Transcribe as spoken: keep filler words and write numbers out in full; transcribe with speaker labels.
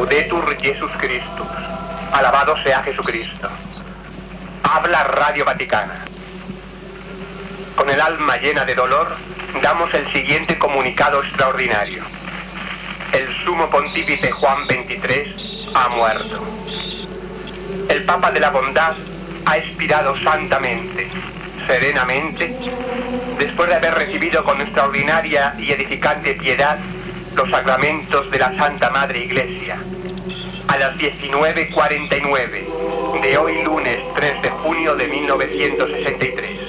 Speaker 1: Laudetur Jesus Christus. Alabado sea Jesucristo. Habla Radio Vaticana. Con el alma llena de dolor, damos el siguiente comunicado extraordinario. El sumo pontífice Juan veintitrés ha muerto. El Papa de la Bondad ha expirado santamente, serenamente, después de haber recibido con extraordinaria y edificante piedad los sacramentos de la Santa Madre Iglesia, a las diecinueve cuarenta y nueve de hoy lunes tres de junio de mil novecientos sesenta y tres.